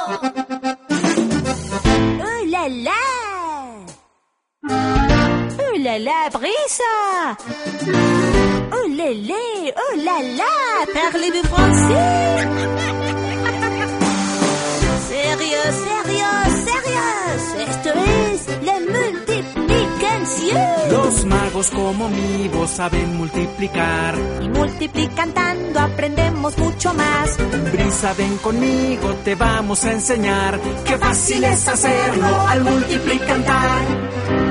¡Oh, la, la! ¡Oh, la, la, Brisa! ¡Oh, lélé! ¡Oh, la, la! Parlez-vous français? ¡Sérieux, sérieux, sérieux! Esto es la multiplicación. Los magos como mi voz saben multiplicar. Y multiplicando aprendemos mucho más. Brisa, ven conmigo, te vamos a enseñar. Qué fácil es hacerlo al multiplicar.